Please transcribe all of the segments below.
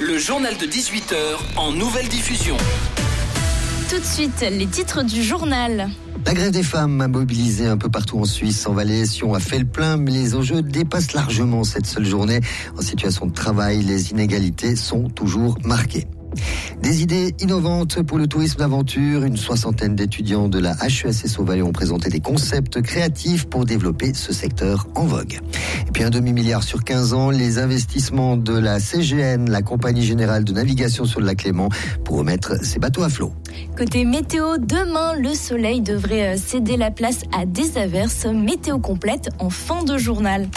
Le journal de 18h en nouvelle diffusion. Tout de suite, les titres du journal. La grève des femmes a mobilisé un peu partout en Suisse. En Valais, Sion a fait le plein, mais les enjeux dépassent largement cette seule journée. En situation de travail, les inégalités sont toujours marquées. Des idées innovantes pour le tourisme d'aventure. Une soixantaine d'étudiants de la HESS au Valais ont présenté des concepts créatifs pour développer ce secteur en vogue. Et puis 1 demi-milliard sur 15 ans, les investissements de la CGN, la Compagnie Générale de Navigation sur le lac Léman, pour remettre ses bateaux à flot. Côté météo, demain, le soleil devrait céder la place à des averses. Météo complète en fin de journal.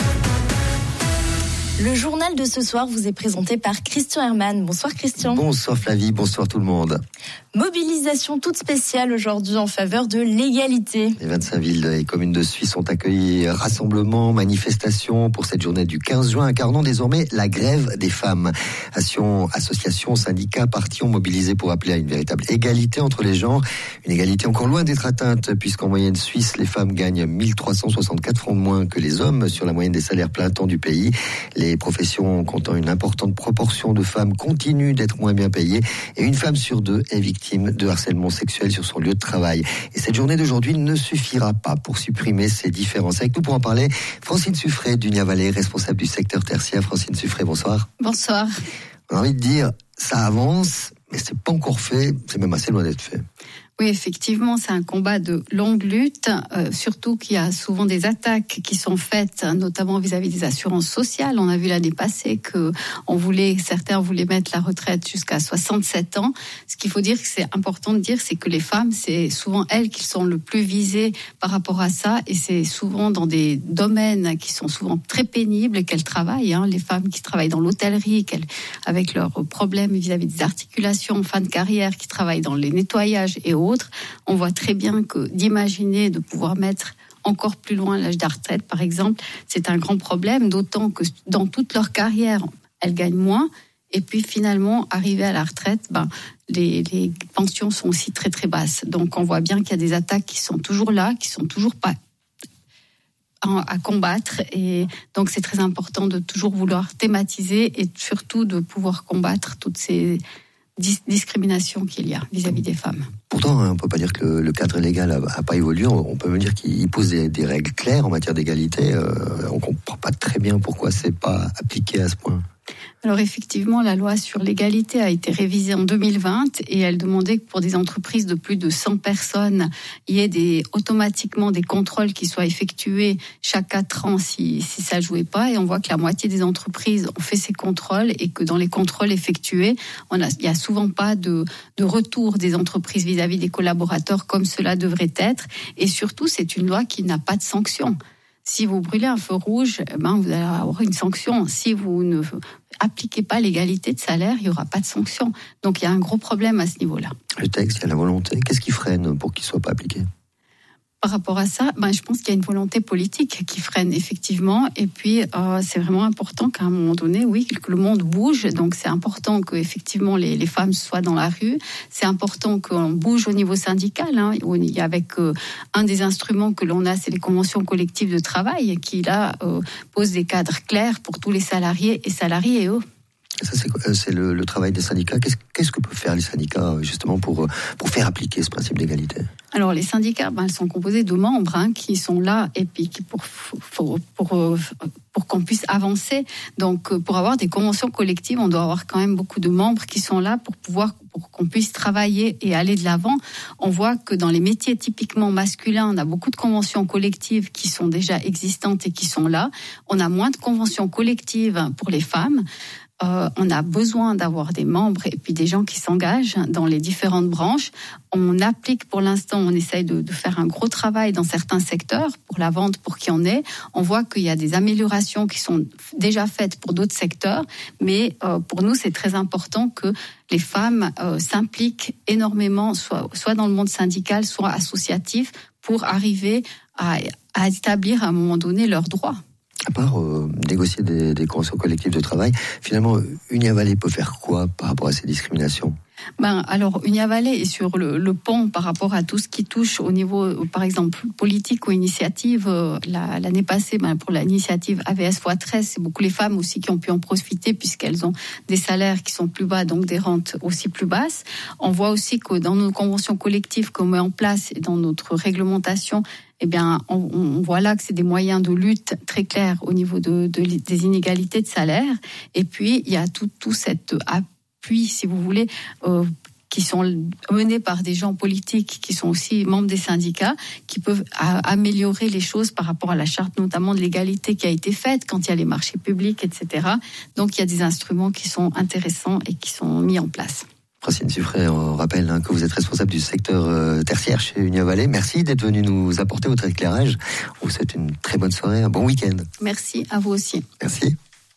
Le journal de ce soir vous est présenté par Christian Hermann. Bonsoir Christian. Bonsoir Flavie, bonsoir tout le monde. Mobilisation toute spéciale aujourd'hui en faveur de l'égalité. Les 25 villes et communes de Suisse ont accueilli rassemblements, manifestations pour cette journée du 15 juin, incarnant désormais la grève des femmes. Associations, syndicats, partis ont mobilisé pour appeler à une véritable égalité entre les genres. Une égalité encore loin d'être atteinte, puisqu'en moyenne suisse, les femmes gagnent 1364 francs de moins que les hommes sur la moyenne des salaires plein temps du pays. Les professions comptant une importante proportion de femmes continuent d'être moins bien payées et une femme sur deux est victime de harcèlement sexuel sur son lieu de travail. Et cette journée d'aujourd'hui ne suffira pas pour supprimer ces différences. Avec nous pour en parler, Francine Suffray d'Unia Valais, responsable du secteur tertiaire. Francine Suffray, bonsoir. Bonsoir. On a envie de dire, ça avance, mais c'est pas encore fait, c'est même assez loin d'être fait. Oui, effectivement, c'est un combat de longue lutte, surtout qu'il y a souvent des attaques qui sont faites, notamment vis-à-vis des assurances sociales. On a vu l'année passée que certains voulaient mettre la retraite jusqu'à 67 ans. Ce qu'il faut dire, que c'est important de dire, c'est que les femmes, c'est souvent elles qui sont le plus visées par rapport à ça, et c'est souvent dans des domaines qui sont souvent très pénibles qu'elles travaillent. Les femmes qui travaillent dans l'hôtellerie, avec leurs problèmes vis-à-vis des articulations en fin de carrière, qui travaillent dans les nettoyages et autres. On voit très bien que d'imaginer de pouvoir mettre encore plus loin l'âge de la retraite, par exemple, c'est un grand problème, d'autant que dans toute leur carrière, elles gagnent moins. Et puis finalement, arrivé à la retraite, les pensions sont aussi très très basses. Donc on voit bien qu'il y a des attaques qui sont toujours là, qui sont toujours pas à combattre. Et donc c'est très important de toujours vouloir thématiser et surtout de pouvoir combattre toutes ces discrimination qu'il y a vis-à-vis des femmes. Pourtant, on ne peut pas dire que le cadre légal n'a pas évolué. On peut me dire qu'il pose des règles claires en matière d'égalité. On ne comprend pas très bien pourquoi ce n'est pas appliqué à ce point. Alors effectivement, la loi sur l'égalité a été révisée en 2020 et elle demandait que pour des entreprises de plus de 100 personnes, il y ait automatiquement des contrôles qui soient effectués chaque 4 ans si ça ne jouait pas. Et on voit que la moitié des entreprises ont fait ces contrôles et que dans les contrôles effectués, il n'y a souvent pas de retour des entreprises vis-à-vis des collaborateurs comme cela devrait être. Et surtout, c'est une loi qui n'a pas de sanction. Si vous brûlez un feu rouge, vous allez avoir une sanction. Si vous ne appliquez pas l'égalité de salaire, il n'y aura pas de sanction. Donc il y a un gros problème à ce niveau-là. Le texte, il y a la volonté. Qu'est-ce qui freine pour qu'il ne soit pas appliqué ? Par rapport à ça, je pense qu'il y a une volonté politique qui freine effectivement. Et puis, c'est vraiment important qu'à un moment donné, que le monde bouge. Donc, c'est important que effectivement les femmes soient dans la rue. C'est important qu'on bouge au niveau syndical. Avec un des instruments que l'on a, c'est les conventions collectives de travail, qui là posent des cadres clairs pour tous les salariés et salariés eux. Ça, c'est le travail des syndicats. Qu'est-ce que peuvent faire les syndicats justement pour faire appliquer ce principe d'égalité ? Alors les syndicats, ils sont composés de membres qui sont là et puis pour qu'on puisse avancer. Donc pour avoir des conventions collectives, on doit avoir quand même beaucoup de membres qui sont là pour qu'on puisse travailler et aller de l'avant. On voit que dans les métiers typiquement masculins, on a beaucoup de conventions collectives qui sont déjà existantes et qui sont là. On a moins de conventions collectives pour les femmes. On a besoin d'avoir des membres et puis des gens qui s'engagent dans les différentes branches. On applique pour l'instant, on essaye de faire un gros travail dans certains secteurs pour la vente, pour qui on est. On voit qu'il y a des améliorations qui sont déjà faites pour d'autres secteurs, mais pour nous, c'est très important que les femmes s'impliquent énormément, soit dans le monde syndical, soit associatif, pour arriver à établir à un moment donné leurs droits. À part négocier des conventions collectives de travail, finalement, Unia Valais peut faire quoi par rapport à ces discriminations ? Alors, Unia Valley est sur le pont par rapport à tout ce qui touche au niveau, par exemple, politique ou initiative. L'année passée, pour l'initiative AVS x13, c'est beaucoup les femmes aussi qui ont pu en profiter puisqu'elles ont des salaires qui sont plus bas, donc des rentes aussi plus basses. On voit aussi que dans nos conventions collectives qu'on met en place et dans notre réglementation, on voit là que c'est des moyens de lutte très clairs au niveau des inégalités de salaire. Et puis, il y a tout cet appui, si vous voulez, qui sont menés par des gens politiques qui sont aussi membres des syndicats, qui peuvent améliorer les choses par rapport à la charte, notamment de l'égalité qui a été faite quand il y a les marchés publics, etc. Donc, il y a des instruments qui sont intéressants et qui sont mis en place. Francine Suffray, on rappelle que vous êtes responsable du secteur tertiaire chez Unia Valley. Merci d'être venu nous apporter votre éclairage. On vous souhaite une très bonne soirée, un bon week-end. Merci, à vous aussi. Merci.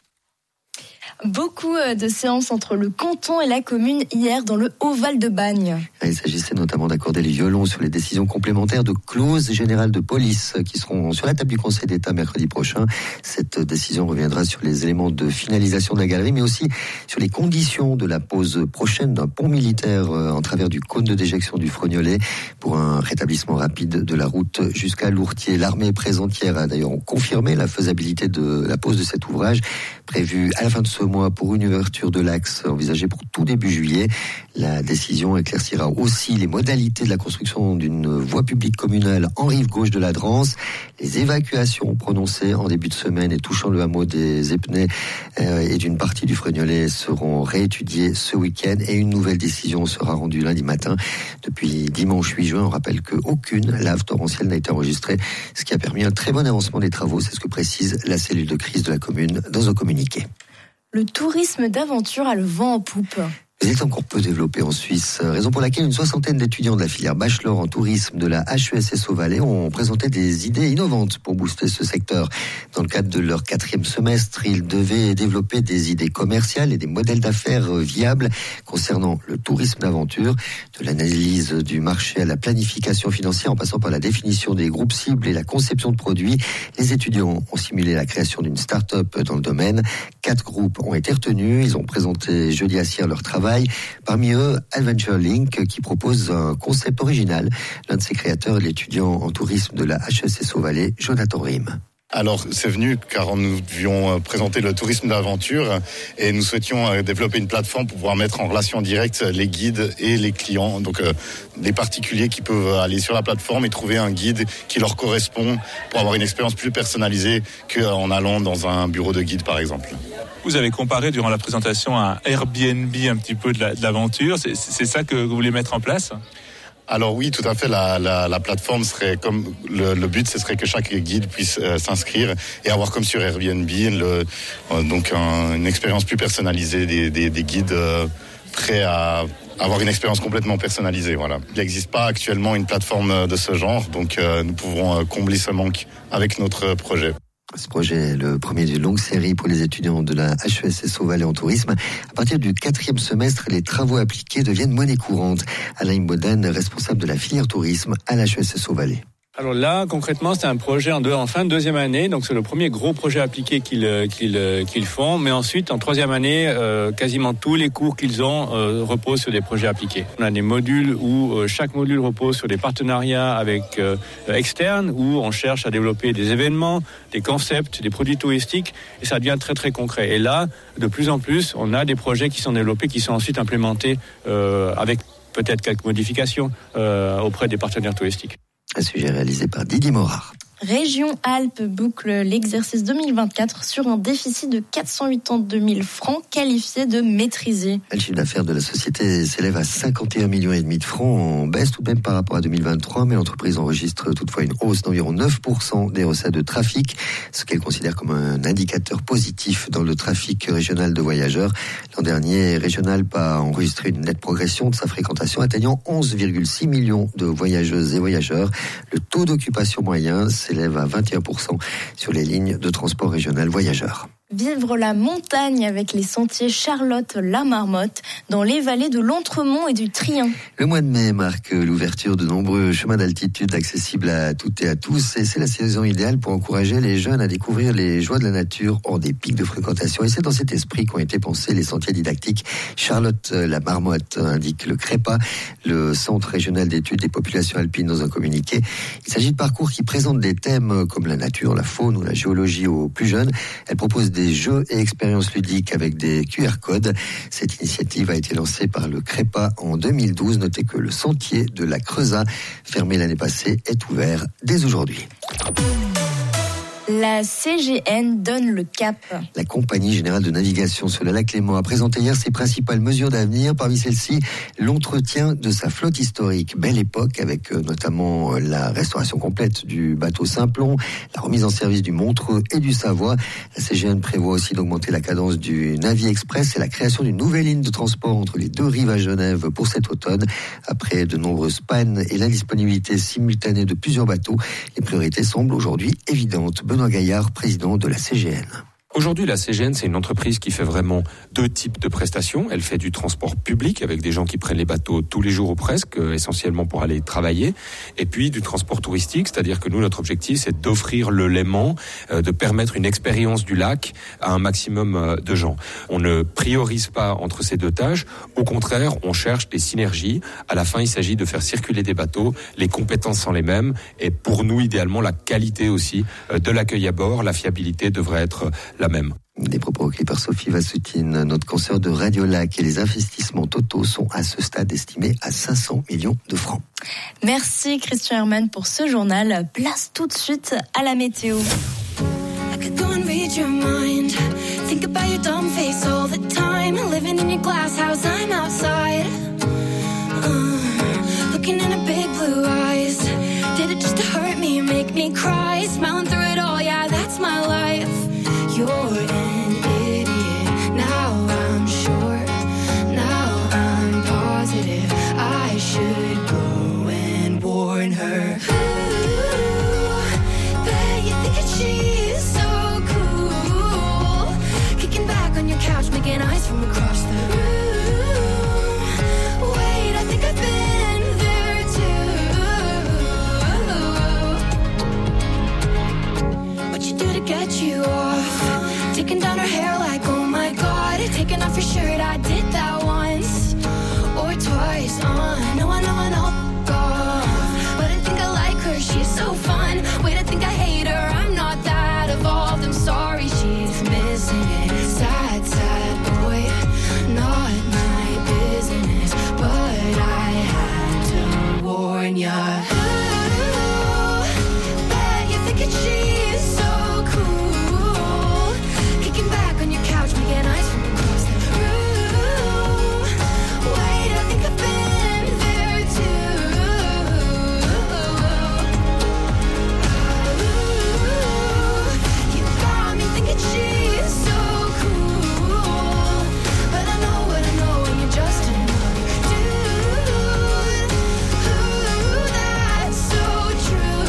Beaucoup de séances entre le canton et la commune hier dans le Haut-Val de Bagne. Il s'agissait notamment d'accorder les violons sur les décisions complémentaires de clause générale de police qui seront sur la table du Conseil d'État mercredi prochain. Cette décision reviendra sur les éléments de finalisation de la galerie, mais aussi sur les conditions de la pose prochaine d'un pont militaire en travers du cône de déjection du Frognolet pour un rétablissement rapide de la route jusqu'à Lourtier. L'armée présente hier a d'ailleurs confirmé la faisabilité de la pose de cet ouvrage prévu à la fin de ce mois pour une ouverture de l'axe envisagée pour tout début juillet. La décision éclaircira aussi les modalités de la construction d'une voie publique communale en rive gauche de la Drance. Les évacuations prononcées en début de semaine et touchant le hameau des Épinay et d'une partie du Frognolet seront réétudiées ce week-end et une nouvelle décision sera rendue lundi matin. Depuis dimanche 8 juin, on rappelle qu'aucune lave torrentielle n'a été enregistrée, ce qui a permis un très bon avancement des travaux. C'est ce que précise la cellule de crise de la commune dans un communiqué. Le tourisme d'aventure a le vent en poupe. Il est encore peu développé en Suisse, raison pour laquelle une soixantaine d'étudiants de la filière bachelor en tourisme de la HESSO Valais ont présenté des idées innovantes pour booster ce secteur. Dans le cadre de leur 4e semestre, ils devaient développer des idées commerciales et des modèles d'affaires viables concernant le tourisme d'aventure, de l'analyse du marché à la planification financière en passant par la définition des groupes cibles et la conception de produits. Les étudiants ont simulé la création d'une start-up dans le domaine. 4 groupes ont été retenus. Ils ont présenté jeudi à Sierre leur travail. Parmi eux, Adventure Link, qui propose un concept original. L'un de ses créateurs est l'étudiant en tourisme de la HESSO Valais, Jonathan Rim. Alors, c'est venu car nous devions présenter le tourisme d'aventure et nous souhaitions développer une plateforme pour pouvoir mettre en relation directe les guides et les clients. Donc, les particuliers qui peuvent aller sur la plateforme et trouver un guide qui leur correspond pour avoir une expérience plus personnalisée qu'en allant dans un bureau de guide, par exemple. Vous avez comparé durant la présentation à Airbnb un petit peu de l'aventure. C'est ça que vous voulez mettre en place ? Alors oui, tout à fait. La plateforme serait comme le but, ce serait que chaque guide puisse s'inscrire et avoir comme sur Airbnb une expérience plus personnalisée des guides prêts à avoir une expérience complètement personnalisée. Voilà. Il n'existe pas actuellement une plateforme de ce genre, donc nous pouvons combler ce manque avec notre projet. Ce projet est le premier d'une longue série pour les étudiants de la HESSO Valais en tourisme. À partir du 4e semestre, les travaux appliqués deviennent monnaie courante. Alain Boden, responsable de la filière tourisme à la HESSO Valais. Alors là, concrètement, c'est un projet en fin de 2e année, donc c'est le premier gros projet appliqué qu'ils font. Mais ensuite, en 3e année, quasiment tous les cours qu'ils ont reposent sur des projets appliqués. On a des modules où chaque module repose sur des partenariats avec externes, où on cherche à développer des événements, des concepts, des produits touristiques, et ça devient très très concret. Et là, de plus en plus, on a des projets qui sont développés, qui sont ensuite implémentés avec peut-être quelques modifications auprès des partenaires touristiques. Un sujet réalisé par Didier Morard. Région Alpes boucle l'exercice 2024 sur un déficit de 482 000 francs qualifié de maîtrisé. Le chiffre d'affaires de la société s'élève à 51,5 millions de francs, en baisse tout de même par rapport à 2023, mais l'entreprise enregistre toutefois une hausse d'environ 9% des recettes de trafic, ce qu'elle considère comme un indicateur positif dans le trafic régional de voyageurs. L'an dernier, Région Alpes a enregistré une nette progression de sa fréquentation, atteignant 11,6 millions de voyageuses et voyageurs. Le taux d'occupation moyen s'élève à 21% sur les lignes de transport régional voyageurs. Vivre la montagne avec les sentiers Charlotte-la-Marmotte dans les vallées de l'Entremont et du Trien. Le mois de mai marque l'ouverture de nombreux chemins d'altitude accessibles à toutes et à tous, et c'est la saison idéale pour encourager les jeunes à découvrir les joies de la nature hors des pics de fréquentation. Et c'est dans cet esprit qu'ont été pensés les sentiers didactiques Charlotte-la-Marmotte, indique le CREPA, le Centre régional d'études des populations alpines, dans un communiqué. Il s'agit de parcours qui présentent des thèmes comme la nature, la faune ou la géologie aux plus jeunes. Elle propose des jeux et expériences ludiques avec des QR codes. Cette initiative a été lancée par le CREPA en 2012. Notez que le sentier de la Creusat, fermé l'année passée, est ouvert dès aujourd'hui. La CGN donne le cap. La Compagnie Générale de Navigation sur le lac Léman a présenté hier ses principales mesures d'avenir. Parmi celles-ci, l'entretien de sa flotte historique. Belle époque, avec notamment la restauration complète du bateau Simplon, la remise en service du Montreux et du Savoie. La CGN prévoit aussi d'augmenter la cadence du Navy Express et la création d'une nouvelle ligne de transport entre les deux rives à Genève pour cet automne. Après de nombreuses pannes et l'indisponibilité simultanée de plusieurs bateaux, les priorités semblent aujourd'hui évidentes. Benoît Gaillard, président de la CGN. Aujourd'hui, la CGN, c'est une entreprise qui fait vraiment deux types de prestations. Elle fait du transport public avec des gens qui prennent les bateaux tous les jours ou presque, essentiellement pour aller travailler. Et puis du transport touristique, c'est-à-dire que nous, notre objectif, c'est d'offrir le Léman, de permettre une expérience du lac à un maximum de gens. On ne priorise pas entre ces deux tâches. Au contraire, on cherche des synergies. À la fin, il s'agit de faire circuler des bateaux. Les compétences sont les mêmes. Et pour nous, idéalement, la qualité aussi de l'accueil à bord, la fiabilité devrait être la même. Des propos recueillis par Sophie Vassoutine, notre consoeur de Radio Lac, et les investissements totaux sont à ce stade estimés à 500 millions de francs. Merci Christian Herman pour ce journal. Place tout de suite à la météo. I could go and read your mind. Think about your dumb face all the time. Living in your glass house, I'm outside. Looking in her big blue eyes. Did it just to hurt me, make me cry? Smiling through it all, yeah, that's my life. You're an idiot, now I'm sure, now I'm positive I should go and warn her. Ooh, bet you think that she's so cool, kicking back on your couch, making eyes from across the room. Wait, I think I've been there too. What you do to get you off? Taking down her hair like, oh my god. Taking off your shirt, I did that once or twice. I know, God. But I think I like her, she's so fun. Wait, I think I hate her, I'm not that evolved. I'm sorry, she's missing it. Sad, sad boy, not my business. But I had to warn ya. Ooh, bet you think that she's so cool, kicking back on your couch, making eyes from across the room. Wait, I think I've been there too. Ooh, you got me thinking she's so cool, but I know what I know, and you're just another dude. Ooh, that's so true.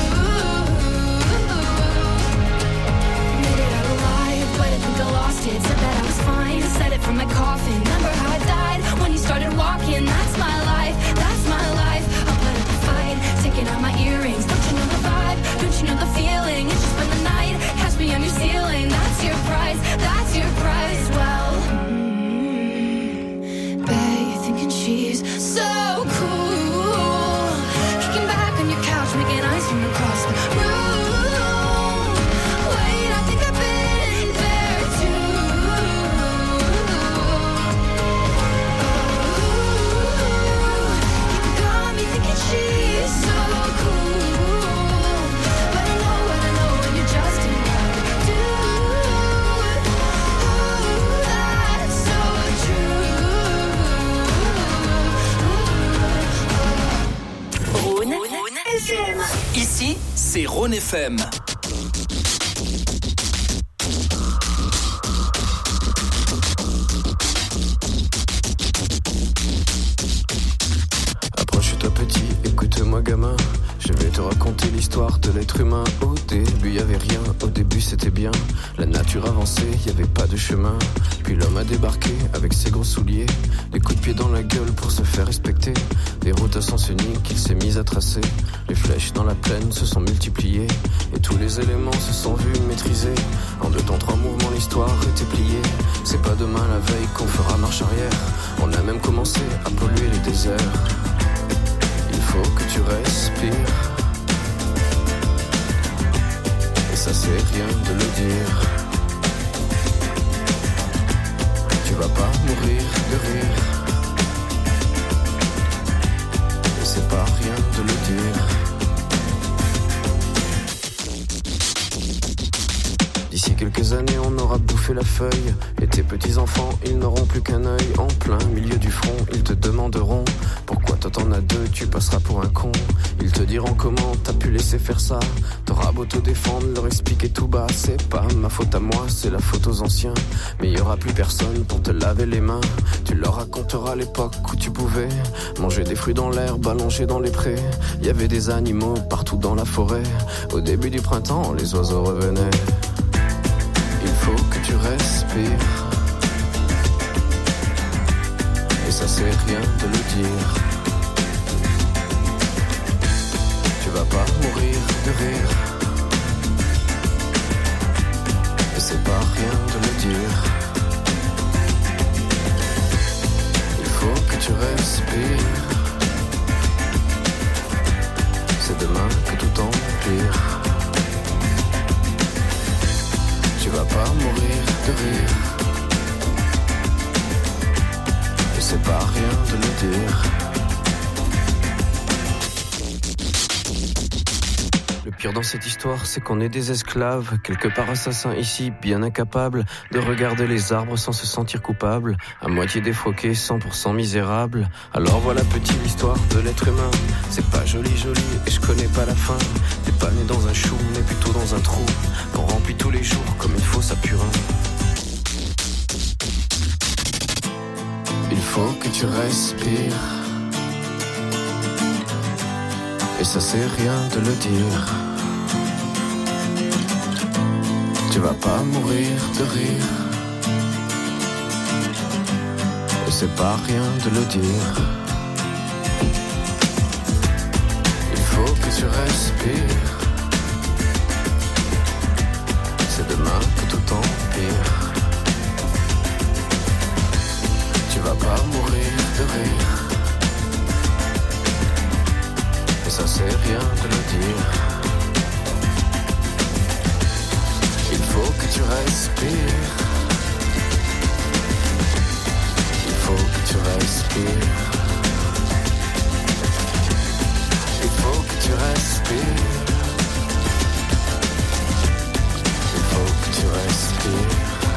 Made it out alive, but I think I lost it. Said that I was fine, said it from my coffin. Remember how I died when you started walking? That's my life, that's my life. I'll put up a fight, taking out my earrings. Don't you know the vibe? Don't you know the feeling? It's just been the night, catch me on your ceiling. That's your price, that's your price. Well, bet you're thinking she's so cool, kicking back on your couch, making eyes from across the room. Wait, I think I've been there too. You got me thinking she's so cool, but I know what I know, and you're just another dude. Ooh, that's so true. Rhône FM. Ici, c'est Rhône FM. Approche-toi petit, écoute-moi gamin, je vais te raconter l'histoire l'histoire de l'être humain. Au début y avait rien, au début c'était bien. La nature avançait, y avait pas de chemin. Puis l'homme a débarqué avec ses gros souliers, les coups de pied dans la gueule pour se faire respecter. Des routes à sens unique qu'il s'est mis à tracer. Les flèches dans la plaine se sont multipliées et tous les éléments se sont vus maîtrisés. En 2 temps 3 mouvements l'histoire était pliée. C'est pas demain la veille qu'on fera marche arrière. On a même commencé à polluer les déserts. Il faut que tu respires. Et ça c'est rien de le dire. Tu vas pas mourir de rire. Et c'est pas rien de le dire. D'ici quelques années, on aura bouffé la feuille. Et tes petits-enfants, ils n'auront plus qu'un œil. En plein milieu du front, ils te demanderont pourquoi toi t'en as 2, tu passeras pour un con. Ils te diront comment t'as pu laisser faire ça. T'auras beau te défendre, leur expliquer tout bas. C'est pas ma faute à moi, c'est la faute aux anciens. Mais il y aura plus personne pour te laver les mains. Tu leur raconteras l'époque où tu pouvais manger des fruits dans l'herbe, allongés dans les prés. Il y avait des animaux partout dans la forêt. Au début du printemps, les oiseaux revenaient. Il faut que tu respires. Et ça c'est rien de le dire. Tu vas pas mourir de rire. Et c'est pas rien de le dire. Il faut que tu respires. C'est demain que tout empire. Tu vas pas mourir de rire. Et c'est pas rien de le dire. Le pire dans cette histoire, c'est qu'on est des esclaves, quelque part assassins ici, bien incapables de regarder les arbres sans se sentir coupables, à moitié défroqués, 100% misérables. Alors voilà petite l'histoire de l'être humain. C'est pas joli et je connais pas la fin. T'es pas né dans un chou, mais plutôt dans un trou qu'on remplit tous les jours comme il faut sa purin. Il faut que tu respires. Et ça c'est rien de le dire. Tu vas pas mourir de rire. Et c'est pas rien de le dire. Il faut que tu respires. C'est demain que tout empire. Tu vas pas mourir de rire. Et ça c'est rien de le dire. Il faut que tu respires. Il faut que tu respires. Il faut que tu respires. Il faut que tu respires.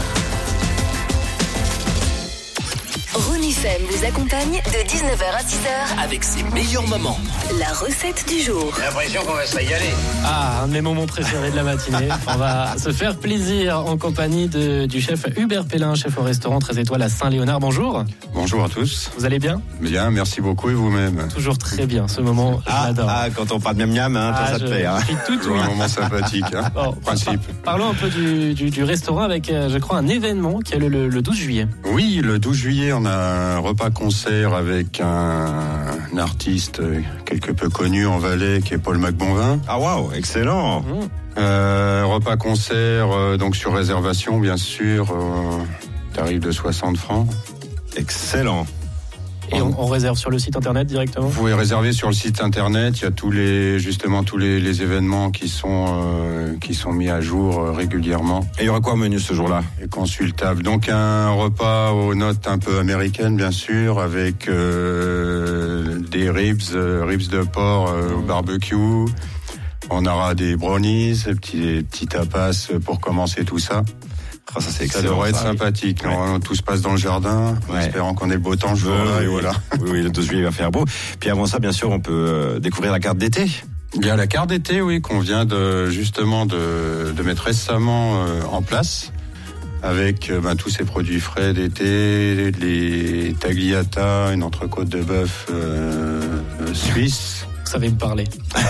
Rhône FM vous accompagne de 19h à 6h avec ses meilleurs moments. La recette du jour. J'ai l'impression qu'on va se régaler. Ah, un de mes moments préférés de la matinée. On va se faire plaisir en compagnie du chef Hubert Pellin, chef au restaurant 13 étoiles à Saint-Léonard. Bonjour. Bonjour à tous. Vous allez bien ? Bien, merci beaucoup et vous-même ? Toujours très bien, ce moment, j'adore. Quand on parle miam-miam, toi ça te fait. Tout, un moment sympathique, Bon, principe. Parlons un peu du restaurant avec, je crois, un événement qui est le 12 juillet. Oui, le 12 juillet, on a un repas-concert avec un artiste quelque peu connu en Valais qui est Paul Macbonvin. Ah waouh, excellent. Repas-concert, donc sur réservation, bien sûr, tarif de 60 francs. Excellent. Et on réserve sur le site internet directement ? Vous pouvez réserver sur le site internet. Il y a tous les événements qui sont mis à jour régulièrement. Et il y aura quoi au menu ce jour-là ? Et consultable. Donc un repas aux notes un peu américaines, bien sûr, avec des ribs de porc au barbecue. On aura des brownies, des petits tapas pour commencer tout ça. Oh, ça, c'est excellent, ça devrait être sympathique. Ouais. Tout se passe dans le jardin, en espérant qu'on ait le beau temps le jour-là. Et voilà. Oui, le 12 juillet va faire beau. Puis avant ça, bien sûr, on peut découvrir la carte d'été. Il y a la carte d'été, oui, qu'on vient de mettre récemment en place, avec tous ces produits frais d'été, les tagliata, une entrecôte de bœuf suisse, Vous savez me parler.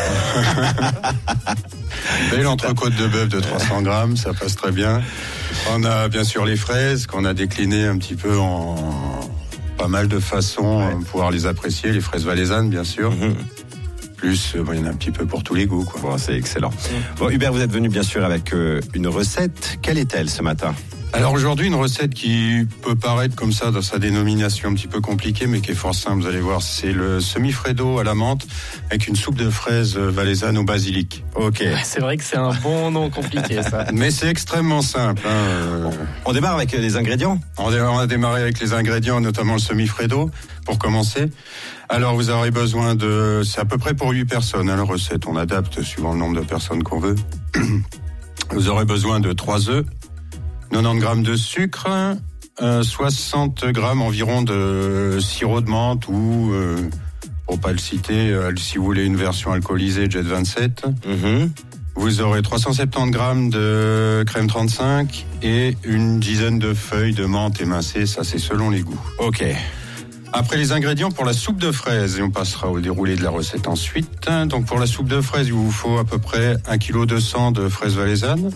Et l'entrecôte de bœuf de 300 grammes, ça passe très bien. On a bien sûr les fraises qu'on a déclinées un petit peu en pas mal de façons pour pouvoir les apprécier. Les fraises valaisannes, bien sûr. Plus, il y en a un petit peu pour tous les goûts, quoi. Bon, c'est excellent. Bon, Hubert, vous êtes venu bien sûr avec une recette. Quelle est-elle ce matin ? Alors aujourd'hui, une recette qui peut paraître comme ça dans sa dénomination un petit peu compliquée, mais qui est fort simple, vous allez voir. C'est le semi-freddo à la menthe avec une soupe de fraises valaisanne au basilic. Ok. Ouais, c'est vrai que c'est un bon nom compliqué, ça. Mais c'est extrêmement simple. On démarre avec les ingrédients. On a démarré avec les ingrédients, notamment le semi-freddo, pour commencer. Alors vous aurez besoin de... C'est à peu près pour 8 personnes, la recette. On adapte suivant le nombre de personnes qu'on veut. Vous aurez besoin de 3 œufs, 90 grammes de sucre, 60 grammes environ de sirop de menthe ou, pour pas le citer, si vous voulez une version alcoolisée, Jet 27. Vous aurez 370 grammes de crème 35 et une dizaine de feuilles de menthe émincées. Ça, c'est selon les goûts. Ok. Après les ingrédients pour la soupe de fraises, et on passera au déroulé de la recette ensuite. Donc pour la soupe de fraises, il vous faut à peu près 1,2 kg de fraises valaisannes,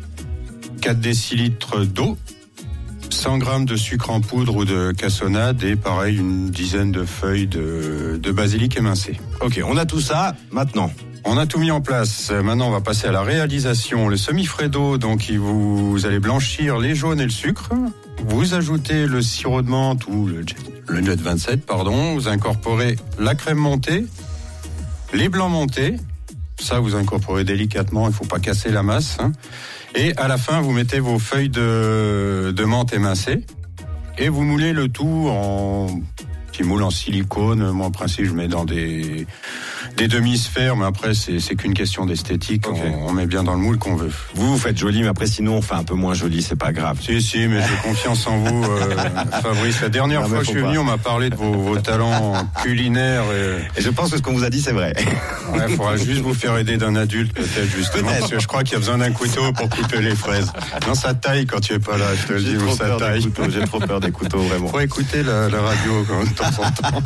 4 décilitres d'eau, 100 grammes de sucre en poudre ou de cassonade et pareil une dizaine de feuilles de basilic émincé. Ok, on a tout ça maintenant. On a tout mis en place. Maintenant, on va passer à la réalisation. Le semi-freddo, donc vous allez blanchir les jaunes et le sucre. Vous ajoutez le sirop de menthe ou le Jet 27, pardon. Vous incorporez la crème montée, les blancs montés. Ça, vous incorporez délicatement. Il ne faut pas casser la masse. Et à la fin, vous mettez vos feuilles de menthe émincées et vous moulez le tout en petit moule en silicone. Moi, en principe, je mets dans des demi-sphères, mais après, c'est qu'une question d'esthétique. Okay. On met bien dans le moule qu'on veut. Vous faites joli, mais après, sinon, on fait un peu moins joli, c'est pas grave. Si, mais j'ai confiance en vous, Fabrice. La dernière fois que je suis venu, on m'a parlé de vos talents culinaires. Et je pense que ce qu'on vous a dit, c'est vrai. Ouais, il faudra juste vous faire aider d'un adulte, peut-être, justement. Parce que je crois qu'il y a besoin d'un couteau pour couper les fraises. Non, ça taille quand tu es pas là, je te le dis, où ça taille. J'ai trop peur des couteaux, vraiment. Faut écouter la radio de temps en temps.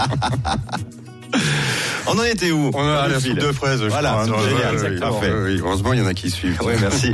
On en était où? On a la soupe de fraises, je crois. Génial, parfait. Heureusement, il y en a qui suivent. Oui, merci.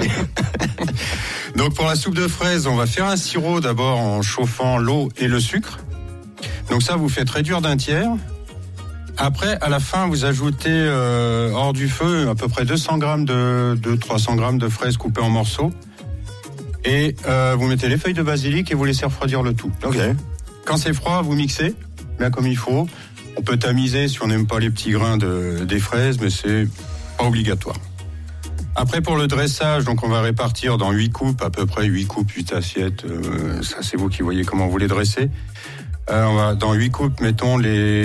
Donc, pour la soupe de fraises, on va faire un sirop d'abord en chauffant l'eau et le sucre. Donc ça, vous faites réduire d'un tiers. Après, à la fin, vous ajoutez hors du feu à peu près 200 grammes de 300 grammes de fraises coupées en morceaux. Et vous mettez les feuilles de basilic et vous laissez refroidir le tout. Ok. Quand c'est froid, vous mixez bien comme il faut. On peut tamiser si on n'aime pas les petits grains des fraises, mais c'est pas obligatoire. Après, pour le dressage, donc on va répartir dans 8 coupes, à peu près 8 coupes, 8 assiettes. Ça, c'est vous qui voyez comment vous les dressez. Dans 8 coupes, mettons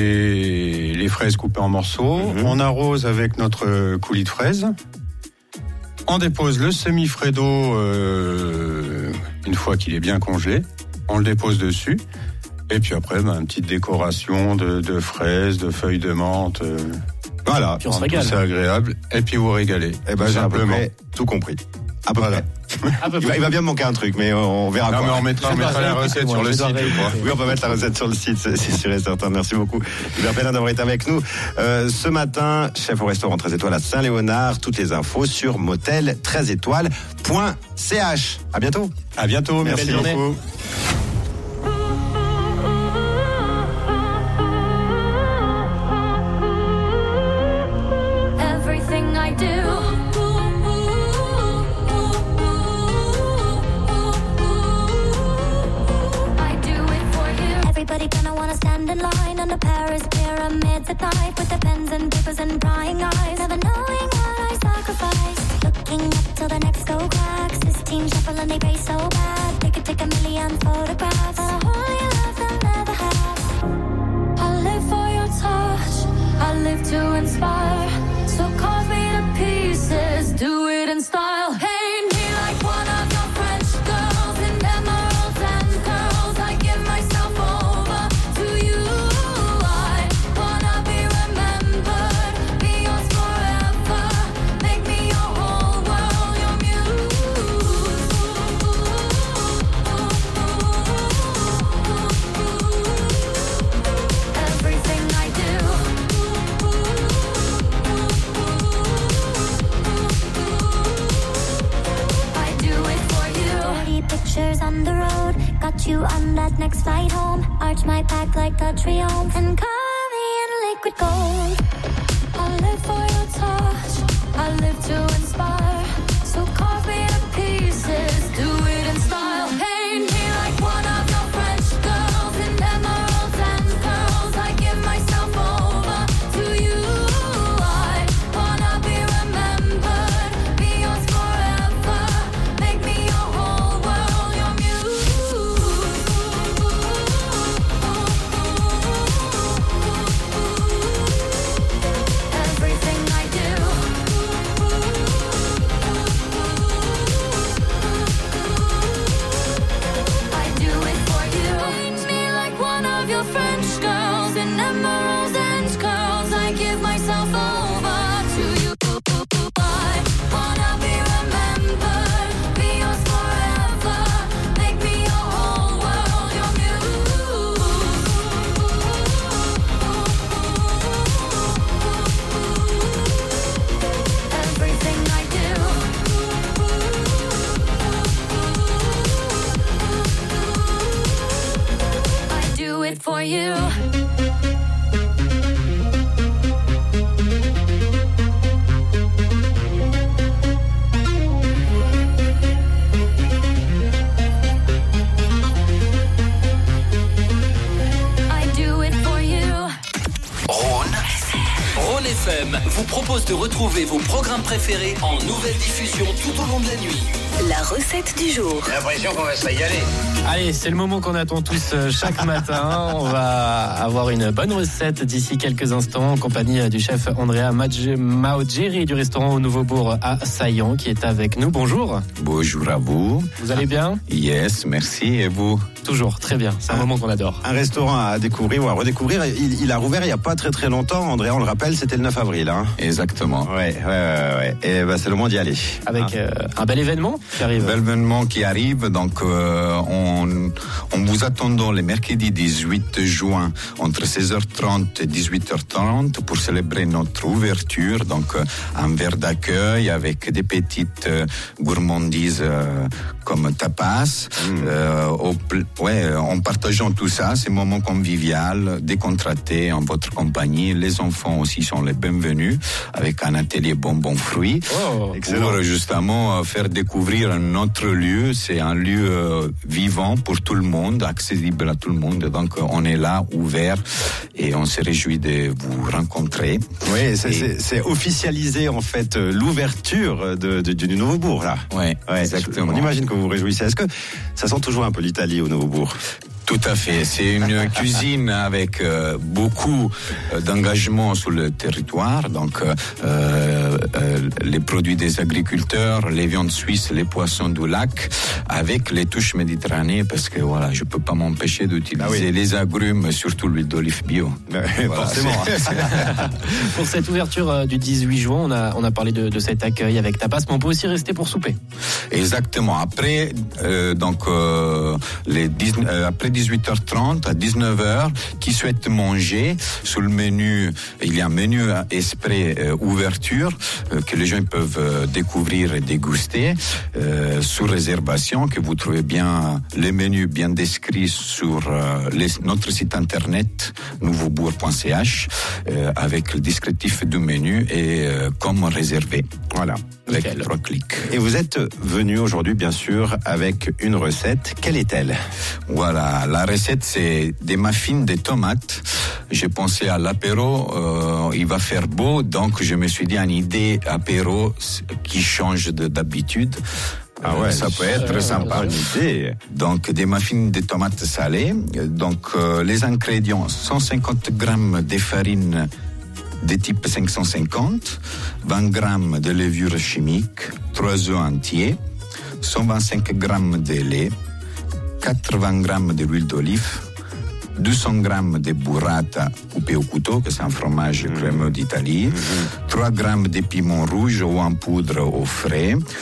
les fraises coupées en morceaux. On arrose avec notre coulis de fraises. On dépose le semi-freddo une fois qu'il est bien congelé. On le dépose dessus. Et puis après, une petite décoration de fraises, de feuilles de menthe. Voilà. Puis on se régale. C'est agréable. Et puis vous régalez. Et ben, j'ai à peu près tout compris. À peu près. Il va bien me manquer un truc, mais on verra. Non, mais on mettra la recette sur le site. Oui, on va mettre la recette sur le site, c'est sûr et certain. Merci beaucoup, Hubert Pellin, d'avoir été avec nous. Ce matin, chef au restaurant 13 étoiles à Saint-Léonard. Toutes les infos sur motel13étoiles.ch. À bientôt. À bientôt. Merci beaucoup. Paris pyramids at night with the pens and papers and prying eyes, never knowing what I sacrificed. Looking up till the necks go crack. Sistine Chapel and they pay so bad. They could take 1,000,000 photographs. A holy love they'll never have. I live for your touch. I live to inspire. So carve me to pieces. Do it in style. Paint me like one of your French girls in emeralds and curls. I give myself over to you. pictures on the road. Got you on that next flight home. Arch my back like the Triumph and cover me in liquid gold. I live for your touch. I live to inspire. So carve me to pieces. Do it in style. Paint me like one of your French girls in emeralds and pearls. I give myself over to you. I wanna be remembered, be yours forever. Make me your whole world, your muse. Everything I do, I do it for you. Paint me like one of your French girls in emeralds and curls. I give myself over to you. I wanna be remembered, be yours forever. Make me your whole world, your muse. Everything I do, I do it for you. I do it for you. Rhône FM vous propose de retrouver vos programmes préférés en nouvelle diffusion tout au long de la nuit. La recette du jour. J'ai l'impression qu'on va se régaler. Allez, c'est le moment qu'on attend tous chaque matin. On va avoir une bonne recette d'ici quelques instants en compagnie du chef Andrea Maogeri du restaurant au Nouveau-Bourg à Saillant qui est avec nous. Bonjour. Bonjour à vous. Vous allez bien? Yes, merci. Et vous? Toujours, très bien. C'est un moment qu'on adore. Un restaurant à découvrir ou à redécouvrir. Il a rouvert il n'y a pas très très longtemps. Andrea, on le rappelle, c'était le 9 avril. Hein. Exactement. Ouais. Et c'est le moment d'y aller. Avec un bel événement qui arrive. Bel événement qui arrive. Donc, on vous attendons le mercredi 18 juin entre 16h30 et 18h30 pour célébrer notre ouverture. Donc, un verre d'accueil avec des petites gourmandises comme tapas. En partageant tout ça, ces moments conviviaux, décontractés en votre compagnie. Les enfants aussi sont les bienvenus avec un atelier bonbons fruits pour justement faire découvrir notre lieu. C'est un lieu vivant pour tout le monde, accessible à tout le monde. Donc on est là, ouvert, et on se réjouit de vous rencontrer. Oui, c'est officialiser en fait l'ouverture du Nouveau-Bourg là. Oui, exactement. On imagine que vous vous réjouissez. Est-ce que ça sent toujours un peu l'Italie au Nouveau-Bourg? Tout à fait. C'est une cuisine avec beaucoup d'engagement sur le territoire. Donc, les produits des agriculteurs, les viandes suisses, les poissons du lac, avec les touches méditerranéennes, parce que voilà, je peux pas m'empêcher d'utiliser les agrumes, surtout l'huile d'olive bio. Forcément. Pour cette ouverture du 18 juin, on a parlé de cet accueil avec tapas, mais on peut aussi rester pour souper. Exactement. Après, après 18h30 à 19h, qui souhaite manger, sur le menu, il y a un menu exprès ouverture que les gens peuvent découvrir et déguster sous réservation, que vous trouvez bien les menus bien décrits sur notre site internet nouveaubourg.ch avec le descriptif du menu et comment réserver. Voilà, avec 3 clics. Et vous êtes venu aujourd'hui, bien sûr, avec une recette. Quelle est-elle? Voilà, la recette, c'est des muffins de tomates. J'ai pensé à l'apéro, il va faire beau, donc je me suis dit une idée apéro qui change d'habitude. Ça peut être sympa. Bonne idée. Donc, des muffins de tomates salées. Donc, les ingrédients, 150 grammes de farine de type 550, 20 grammes de levure chimique, 3 œufs entiers, 125 grammes de lait, 80 grammes d'huile d'olive, 200 grammes de burrata coupé au couteau, que c'est un fromage crémeux d'Italie, 3 grammes de piment rouge ou en poudre au frais,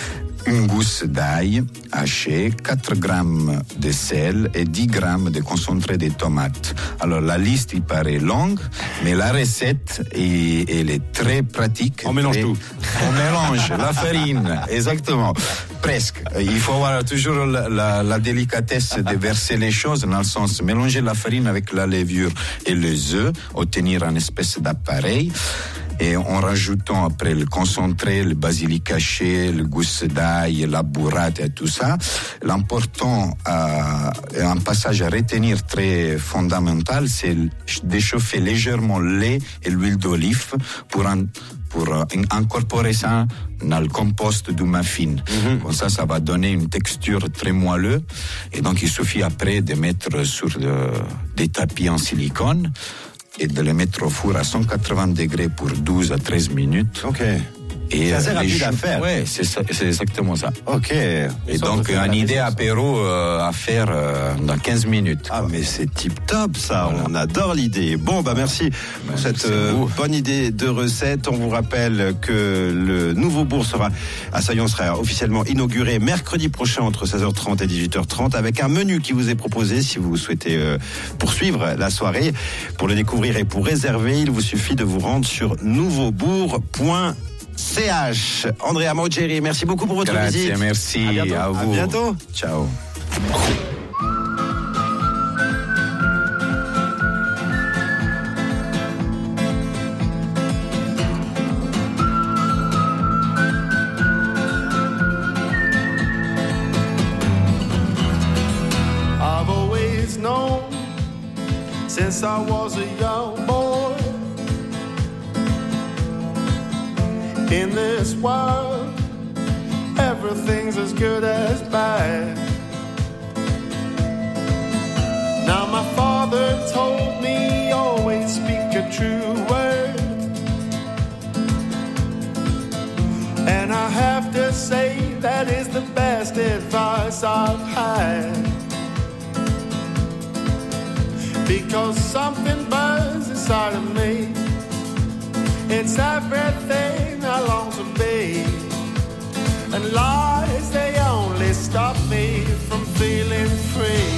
une gousse d'ail hachée, 4 grammes de sel et 10 grammes de concentré de tomates. Alors la liste, il paraît longue, mais la recette, elle est très pratique. On mélange tout. On mélange la farine, exactement. Presque. Il faut avoir toujours la délicatesse de verser les choses dans le sens mélanger la farine avec la levure et les œufs, obtenir une espèce d'appareil. Et en rajoutant après le concentré, le basilic haché, le gousse d'ail, la burrata et tout ça, l'important, un passage à retenir très fondamental, c'est d'échauffer légèrement le lait et l'huile d'olive pour incorporer ça dans le compost du muffin. Comme ça va donner une texture très moelleuse. Et donc, il suffit après de mettre sur des tapis en silicone et de les mettre au four à 180 degrés pour 12 à 13 minutes. Ok. Et c'est assez rapide à faire. Ouais, c'est exactement ça. Ok. Et donc, une idée apéro à faire dans 15 minutes. Ah, mais c'est tip top, ça. Voilà. On adore l'idée. Bon, merci pour cette bonne idée de recette. On vous rappelle que le nouveau bourg à Saillon sera officiellement inauguré mercredi prochain entre 16h30 et 18h30 avec un menu qui vous est proposé si vous souhaitez poursuivre la soirée. Pour le découvrir et pour réserver, il vous suffit de vous rendre sur nouveaubourg.ch. Andrea Maugeri, merci beaucoup pour votre visite. Merci à vous. À bientôt. Ciao. I've always known since I was a young boy. In this world, everything's as good as bad. Now my father told me always speak a true word, and I have to say that is the best advice I've had. Because something burns inside of me, it's everything I long to be, and lies, they only stop me from feeling free.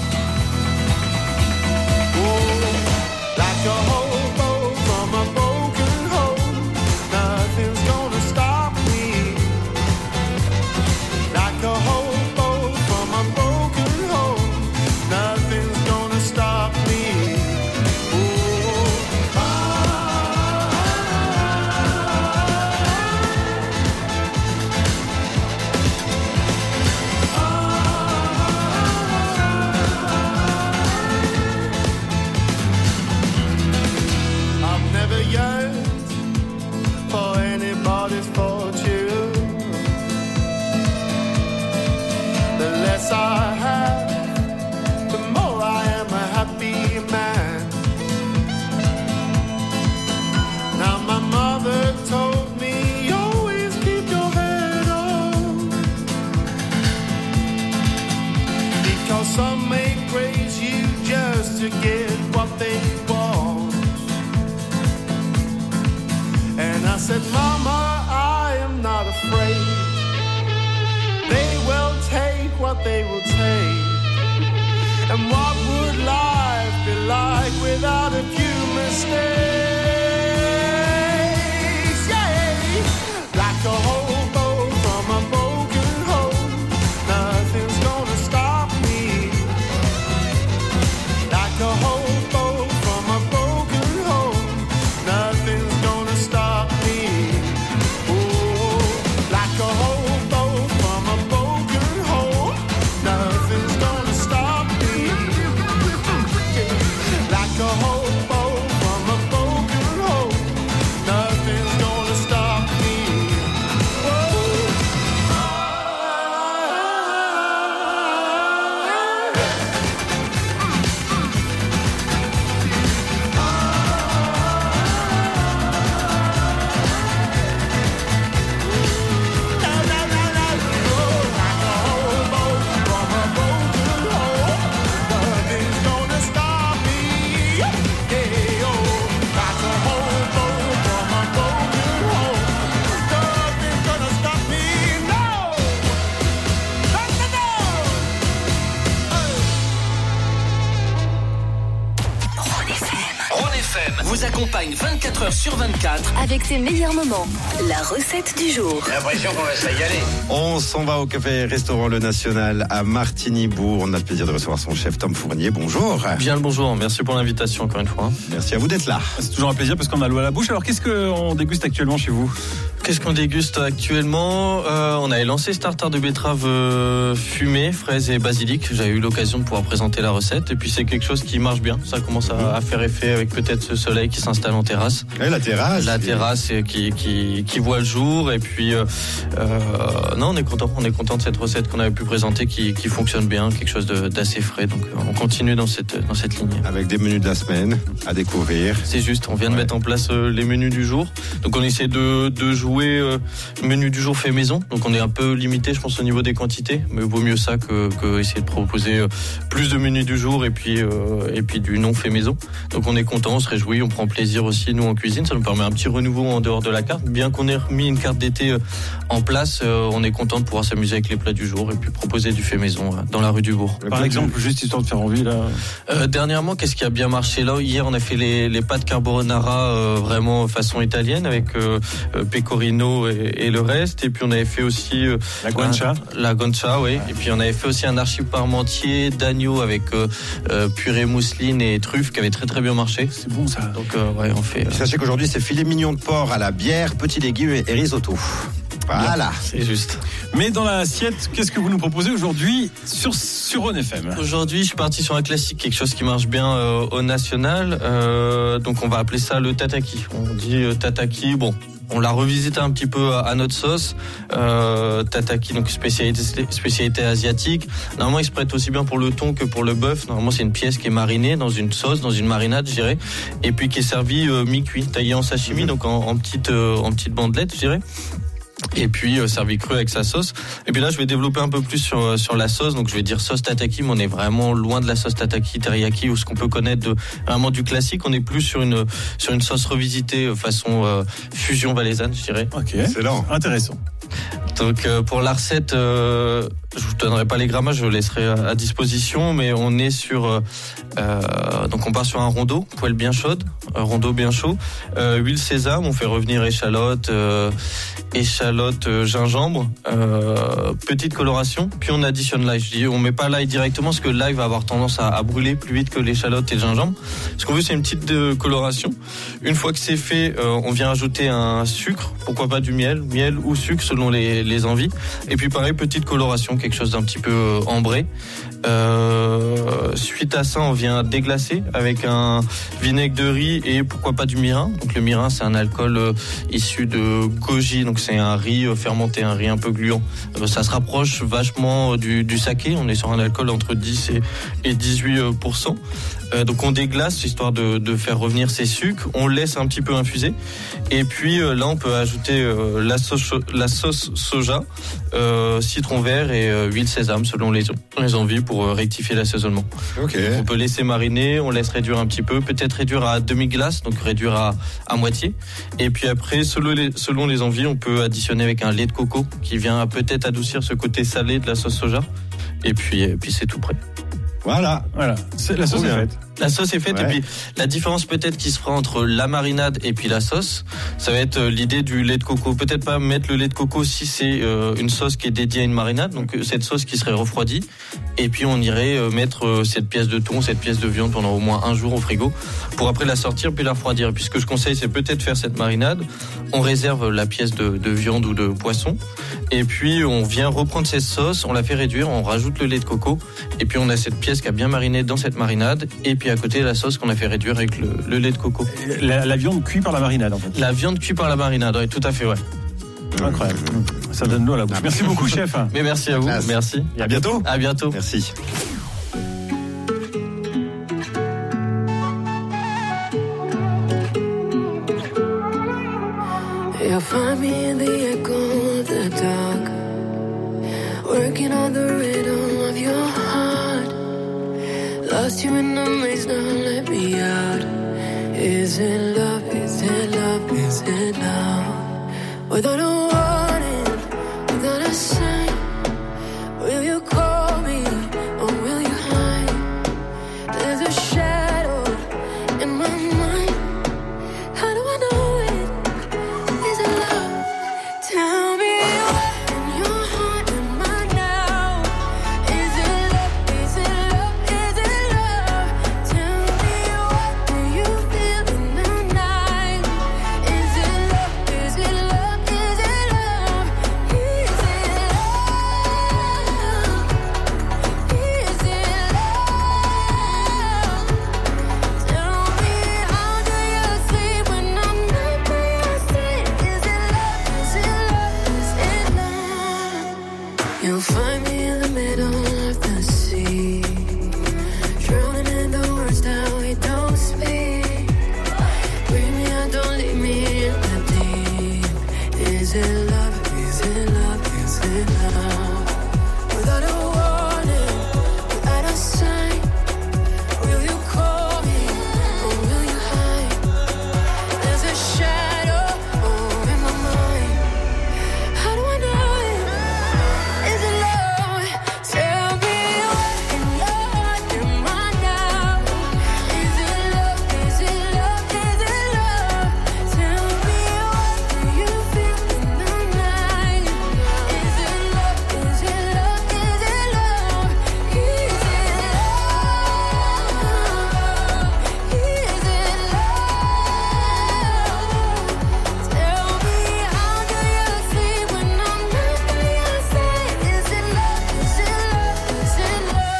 Oh, like a hobo from a broken home, nothing's gonna stop me. Like a hobo from a broken home, nothing's gonna stop me. I have, the more I am a happy man. Now my mother told me, always keep your head on, because some may praise you just to get what they want. And I said, Mama, I am not afraid. They will take what they will take. And what would life be like without a few mistakes? Yeah, like a hobo from a broken home, nothing's gonna stop me. Like a hobo from a broken home, nothing's gonna stop me. Oh, like a hobo from a broken home, nothing's gonna stop me. Like a hobo from a broken accompagne 24 heures sur 24 avec ses meilleurs moments. La recette du jour. J'ai l'impression qu'on va se régaler. On s'en va au café-restaurant Le National à Martigny-Bourg. On a le plaisir de recevoir son chef Tom Fournier. Bonjour. Bien le bonjour. Merci pour l'invitation encore une fois. Merci à vous d'être là. C'est toujours un plaisir parce qu'on a l'eau à la bouche. Alors qu'est-ce qu'on déguste actuellement chez vous ? Qu'est-ce qu'on déguste actuellement ? On avait lancé ce tartare de betterave fumée, fraises et basilic. J'avais eu l'occasion de pouvoir présenter la recette. Et puis c'est quelque chose qui marche bien. Ça commence à faire effet avec peut-être ce soleil qui s'installe en terrasse. Et la terrasse. La terrasse qui voit le jour. Et puis non, on est content de cette recette qu'on avait pu présenter qui fonctionne bien, quelque chose d'assez frais. Donc on continue dans cette ligne. Avec des menus de la semaine à découvrir. C'est juste, on vient de mettre en place les menus du jour. Donc on essaie de jouer menu du jour fait maison. Donc on est un peu limité, je pense, au niveau des quantités, mais vaut mieux ça que essayer de proposer plus de menus du jour et puis du non fait maison. Donc on est content, on se réjouit, on prend plaisir aussi nous en cuisine. Ça nous permet un petit renouveau en dehors de la carte. Bien qu'on ait remis une carte d'été en place, on est content de pouvoir s'amuser avec les plats du jour et puis proposer du fait maison dans la rue du Bourg. Par exemple, juste histoire de faire envie là. Dernièrement, qu'est-ce qui a bien marché là ? Hier, on a fait les pâtes carbonara vraiment façon italienne avec pecorino et le reste. Et puis on avait fait aussi la guancia. La guancia, oui. Et puis on avait fait aussi un archi parmentier d'agneau avec purée mousseline et truffes qui avait très très bien marché. C'est bon ça. Donc ouais, on fait. Sachez qu'aujourd'hui c'est filet mignon de porc à la bière, petits légumes et risotto. Voilà, c'est juste. Mais dans l'assiette, qu'est-ce que vous nous proposez aujourd'hui sur Rhône FM ? Aujourd'hui, je suis parti sur un classique, quelque chose qui marche bien au national. Donc on va appeler ça le tataki. On dit tataki, bon. On l'a revisité un petit peu à notre sauce. Tataki, donc spécialité asiatique. Normalement, il se prête aussi bien pour le thon que pour le bœuf. Normalement, c'est une pièce qui est marinée dans une sauce, dans une marinade, je dirais. Et puis qui est servie mi-cuit, taillée en sashimi, donc en petites bandelettes, je dirais. Et puis servi cru avec sa sauce. Et puis là, je vais développer un peu plus sur la sauce. Donc je vais dire sauce tataki, mais on est vraiment loin de la sauce tataki teriyaki ou ce qu'on peut connaître vraiment du classique. On est plus sur une sauce revisitée façon fusion valaisanne, je dirais. Ok, excellent, intéressant. Donc pour la recette, je vous donnerai pas les grammages, je le laisserai à disposition, mais on est sur donc on part sur un rondeau, poêle bien chaude, rondeau bien chaud, huile sésame, on fait revenir échalote, gingembre, petite coloration, puis on additionne l'ail. Je dis on met pas l'ail directement parce que l'ail va avoir tendance à brûler plus vite que l'échalote et le gingembre. Ce qu'on veut, c'est une petite coloration. Une fois que c'est fait, on vient ajouter un sucre, pourquoi pas du miel ou sucre selon les envies. Et puis pareil, petite coloration, quelque chose d'un petit peu ambré. Suite à ça, on vient déglacer avec un vinaigre de riz et pourquoi pas du mirin. Donc le mirin, c'est un alcool issu de goji, donc c'est un riz fermenté, un riz un peu gluant. Ça se rapproche vachement du saké. On est sur un alcool entre 10 et 18%. Donc on déglace histoire de faire revenir ces sucres. On laisse un petit peu infuser. Et puis là, on peut ajouter la sauce soja, citron vert et huile sésame selon les envies pour rectifier l'assaisonnement. Okay. On peut laisser mariner, on laisse réduire un petit peu, peut-être réduire à demi-glace, donc réduire à moitié. Et puis après, selon les envies, on peut additionner avec un lait de coco qui vient peut-être adoucir ce côté salé de la sauce soja. Et puis c'est tout prêt. Voilà. La sauce est faite. La sauce est faite, ouais. Et puis la différence peut-être qui se fera entre la marinade et puis la sauce, ça va être l'idée du lait de coco. Peut-être pas mettre le lait de coco si c'est une sauce qui est dédiée à une marinade, donc cette sauce qui serait refroidie. Et puis on irait mettre cette pièce de thon, cette pièce de viande pendant au moins un jour au frigo pour après la sortir puis la refroidir. Et puis ce que je conseille, c'est peut-être faire cette marinade. On réserve la pièce de viande ou de poisson. Et puis on vient reprendre cette sauce, on la fait réduire, on rajoute le lait de coco. Et puis on a cette pièce qui a bien mariné dans cette marinade. Et puis à côté la sauce qu'on a fait réduire avec le lait de coco. La viande cuite par la marinade en fait. La viande cuite par la marinade, oui, tout à fait, ouais. Incroyable. Ça donne l'eau à la bouche. Merci beaucoup, chef. Mais merci à vous. Classe. Merci. Et à bientôt. À bientôt. Merci. You'll find me in the echo of the dark, working on the rhythm of your heart. Lost you in the maze, now let me out. Is it love? Is it love? Is it love? Without a warning, without a sign, will you call me or will you hide? There's a shadow in my mind, You'll find me in the middle of the sea, drowning in the words that we don't speak. Bring me out, don't leave me in the deep. Is it love? Is it love? Is it love? Without a warning, without a sign, will you call me or will you hide? There's a shadow in my mind. How do I know it? Is it love? Tell me what in love am I now? Is it love? Is it love? Is it love? Tell me what do you feel in the night? Is it love? Is it love? Is it love? Is it love? Is it love? Tell me how do you sleep when I'm not by your side? Is it love? Is it love? Is it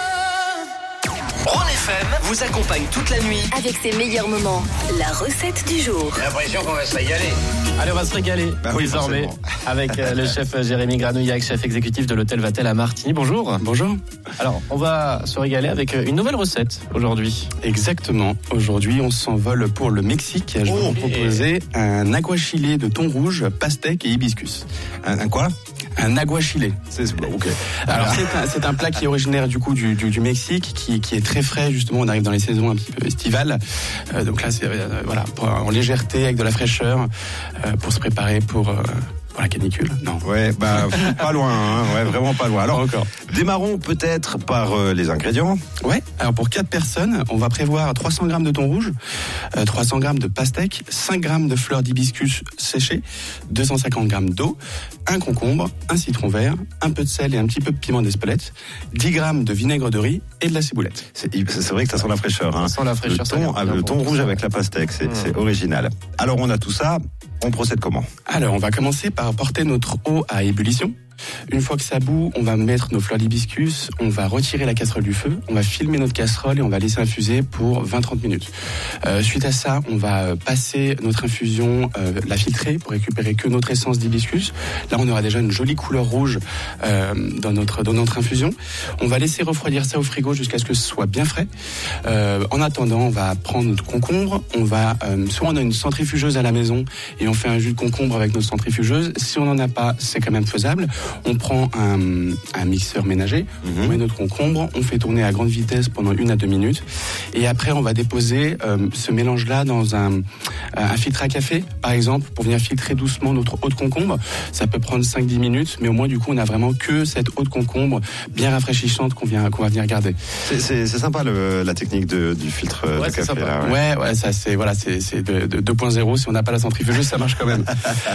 love? Rhône FM vous accompagne toute la nuit. Avec ses meilleurs moments, la recette du jour. J'ai l'impression qu'on va se régaler. Allez, on va se régaler désormais avec le chef Jérémy Granouillac, chef exécutif de l'hôtel Vatel à Martigny. Bonjour. Bonjour. Alors, on va se régaler avec une nouvelle recette aujourd'hui. Exactement. Aujourd'hui, on s'envole pour le Mexique. Je vais vous proposer un aguachile de thon rouge, pastèque et hibiscus. Un quoi? Un aguachile. Ok. Alors c'est un plat qui est originaire du coup du Mexique, qui est très frais justement. On arrive dans les saisons un petit peu estivales, donc là c'est voilà en légèreté avec de la fraîcheur pour se préparer pour la canicule. Non. Ouais, bah pas loin, hein. Ouais, vraiment pas loin. Alors encore. Démarrons peut-être par les ingrédients. Ouais. Alors pour 4 personnes, on va prévoir 300 grammes de thon rouge, 300 grammes de pastèque, 5 grammes de fleurs d'hibiscus séchées, 250 grammes d'eau, un concombre, un citron vert, un peu de sel et un petit peu de piment d'Espelette, 10 grammes de vinaigre de riz et de la ciboulette. C'est vrai que ça sent la fraîcheur. Hein. Ça sent la fraîcheur. Le thon rouge avec la pastèque, c'est original. Alors on a tout ça. On procède comment? Alors, on va commencer par porter notre eau à ébullition. Une fois que ça bout, on va mettre nos fleurs d'hibiscus, on va retirer la casserole du feu, on va filmer notre casserole et on va laisser infuser pour 20-30 minutes. Suite à ça, on va passer notre infusion, la filtrer pour récupérer que notre essence d'hibiscus. Là, on aura déjà une jolie couleur rouge dans notre infusion. On va laisser refroidir ça au frigo jusqu'à ce que ce soit bien frais. En attendant, on va prendre notre concombre, soit on a une centrifugeuse à la maison et on fait un jus de concombre avec notre centrifugeuse. Si on n'en a pas, c'est quand même faisable. On prend un mixeur ménager, on met notre concombre, on fait tourner à grande vitesse pendant 1 à 2 minutes et après on va déposer ce mélange-là dans un filtre à café, par exemple, pour venir filtrer doucement notre eau de concombre. Ça peut prendre 5-10 minutes, mais au moins du coup on a vraiment que cette eau de concombre bien rafraîchissante qu'on va venir garder. C'est sympa la technique du filtre de café. Là, ouais, ça c'est 2.0. Si on n'a pas la centrifugeuse, ça marche quand même.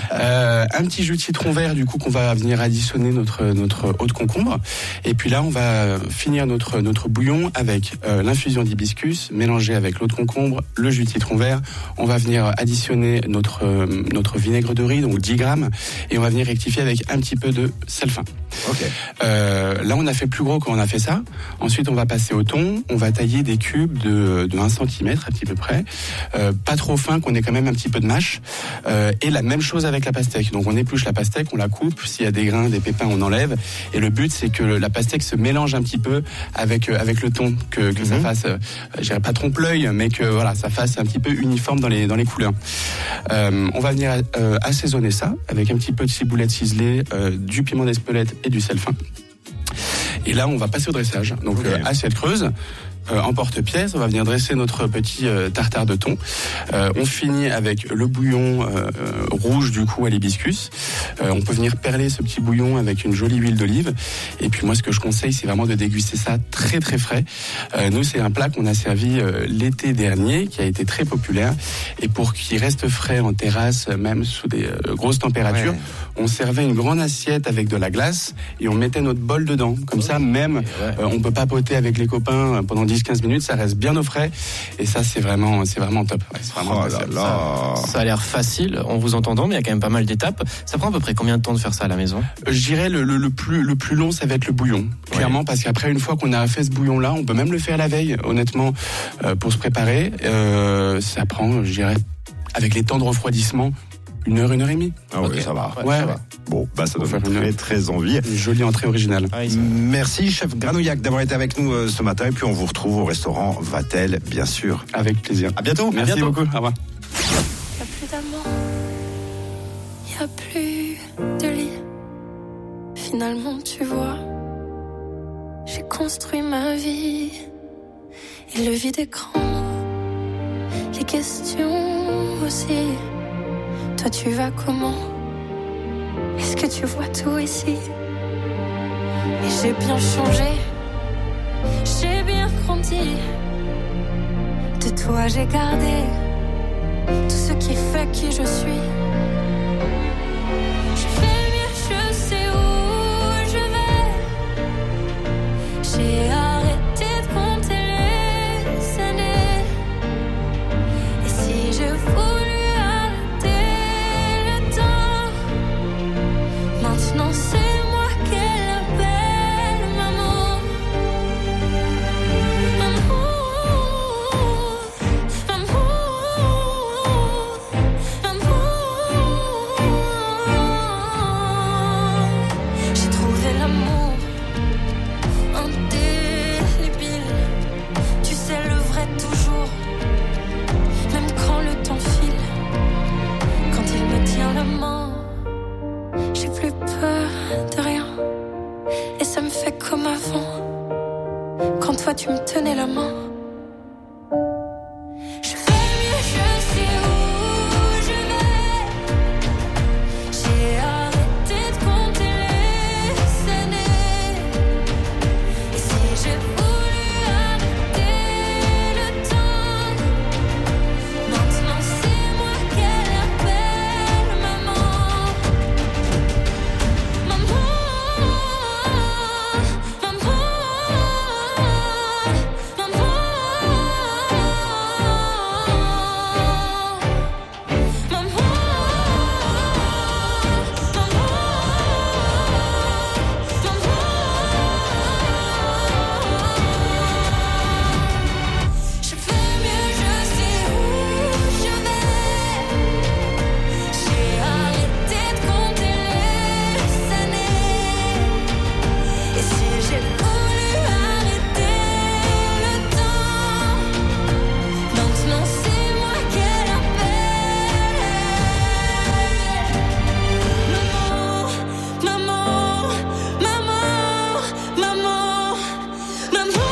Un petit jus de citron vert du coup qu'on va venir additionner notre eau de concombre et puis là on va finir notre bouillon avec l'infusion d'hibiscus mélangée avec l'eau de concombre, le jus de citron vert. On va venir additionner notre vinaigre de riz, donc 10 grammes, et on va venir rectifier avec un petit peu de sel fin. Okay. Là on a fait plus gros quand on a fait ça. Ensuite on va passer au thon, on va tailler des cubes de 1 cm à petit peu près, pas trop fin, qu'on ait quand même un petit peu de mâche, et la même chose avec la pastèque. Donc on épluche la pastèque, on la coupe, s'il y a des grains, des pépins, on enlève, et le but c'est que la pastèque se mélange un petit peu avec le thon, que ça fasse, je dirais pas trompe-l'œil, mais que voilà, ça fasse un petit peu uniforme dans les couleurs. On va venir assaisonner ça avec un petit peu de ciboulette ciselée, du piment d'Espelette et du sel fin. Et là, on va passer au dressage. Donc, assiette creuse. En porte-pièce, on va venir dresser notre petit tartare de thon. On finit avec le bouillon rouge du coup à l'hibiscus. On peut venir perler ce petit bouillon avec une jolie huile d'olive. Et puis moi, ce que je conseille, c'est vraiment de déguster ça très très frais. Nous, c'est un plat qu'on a servi l'été dernier, qui a été très populaire. Et pour qu'il reste frais en terrasse, même sous des grosses températures, on servait une grande assiette avec de la glace et on mettait notre bol dedans. Comme ça, même on peut papoter avec les copains pendant 10-15 minutes, ça reste bien au frais et ça c'est vraiment top. Ouais, c'est vraiment ça a l'air facile en vous entendant, mais il y a quand même pas mal d'étapes. Ça prend à peu près combien de temps de faire ça à la maison? Je dirais le plus long, ça va être le bouillon. Clairement, parce qu'après une fois qu'on a fait ce bouillon-là, on peut même le faire la veille, honnêtement, pour se préparer. Ça prend, je dirais, avec les temps de refroidissement, 1 heure et demie. Ah oui, ça va. Ouais. Ça va. Bon, bah ça donne très, très envie. Une jolie entrée originale. Merci, chef Granouillac, d'avoir été avec nous ce matin. Et puis, on vous retrouve au restaurant Vatel, bien sûr. Avec plaisir. À bientôt. Merci beaucoup. Au revoir. Y'a plus d'amour, y'a plus de lit. Finalement, tu vois, j'ai construit ma vie. Et le vide est grand, les questions aussi. Toi, tu vas comment? Est-ce que tu vois tout ici? Et j'ai bien changé, j'ai bien grandi. De toi, j'ai gardé tout ce qui fait qui je suis. Je fais mieux, je sais où je vais. J'ai arrêté de compter les années. Et si je voulais arrêter le temps, maintenant c'est moi qu'elle appelle maman. J'ai trouvé l'amour indélébile. Tu sais le vrai toujours, même quand le temps file. Quand il me tient la main, j'ai plus peur de rien. Et ça me fait comme avant, quand toi tu me tenais la main. Je fais mieux, je sais où je vais. J'ai arrêté de compter les années. Et si j'ai voulu arrêter le temps, maintenant c'est moi qu'elle appelle maman. Maman, maman, je fais mieux, je sais où je vais. J'ai arrêté de compter les années. Et si j'ai voulu arrêter le temps, maintenant c'est moi qu'elle appelle. Maman, maman, maman, maman, maman.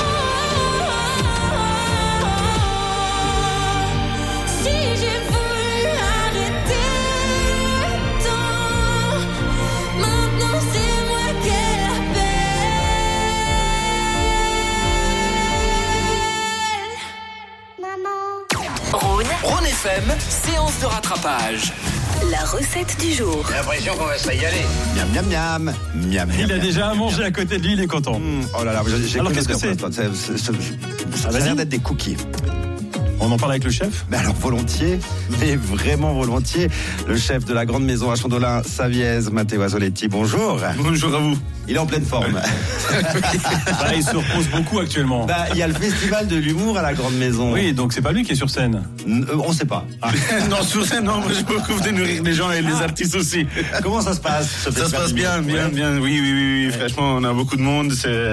Si j'ai voulu arrêter le temps, maintenant c'est moi qu'elle Rhône FM, séance de rattrapage. La recette du jour. J'ai l'impression qu'on va se régaler. Miam, miam, miam. Miam, Il miam, a miam. déjà à manger à côté de lui, il est content. Oh là là, j'ai Alors, connu qu'est-ce que des c'est repas. Ça a vas-y. l'air d'être des cookies. On en parle avec le chef? Mais alors volontiers, mais vraiment volontiers. Le chef de la grande maison à Chandolin, Saviez, Matteo Azoletti, bonjour. Bonjour à vous. Il est en pleine forme. Bah, il se repose beaucoup actuellement. Bah, il y a le festival de l'humour à la grande maison. Oui, donc c'est pas lui qui est sur scène. On sait pas. Non, sur scène, non, moi je m'occupe de nourrir les gens et les artistes aussi. Comment ça se passe? Ça se passe bien, bien. Oui. Franchement, on a beaucoup de monde.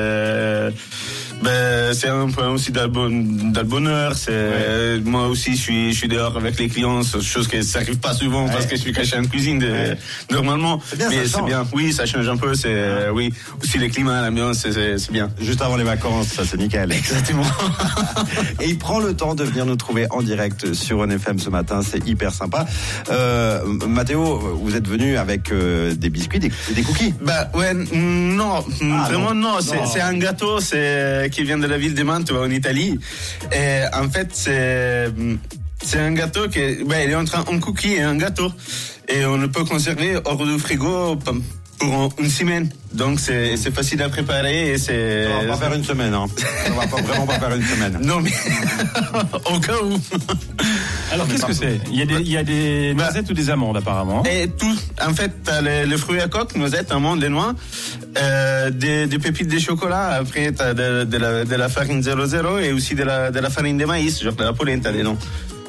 C'est un point aussi dans le bonheur. Moi aussi, je suis dehors avec les clients, chose que ça arrive pas souvent parce que je suis caché en cuisine normalement. Bien, mais c'est bien. Oui, ça change un peu. Oui, aussi le climat, l'ambiance, c'est bien. Juste avant les vacances, ça c'est nickel. Exactement. Et il prend le temps de venir nous trouver en direct sur Rhône FM ce matin, c'est hyper sympa. Matteo, vous êtes venu avec des biscuits, des cookies? Bah ouais, non, vraiment non. C'est un gâteau, qui vient de la ville de Mantova en Italie. Et en fait, c'est un gâteau qui, il est un cookie et un gâteau, et on le peut conserver hors du frigo pour une semaine. Donc c'est facile à préparer et c'est. On va pas faire une semaine, hein. On va vraiment pas faire une semaine. Non mais au cas où. Alors qu'est-ce que c'est? Il y a des noisettes ou des amandes apparemment. Et tout. En fait, t'as les fruits à coque, noisettes, amandes, des noix, des pépites de chocolat. Après, t'as de la farine 00 et aussi de la farine de maïs, genre de la polenta dedans.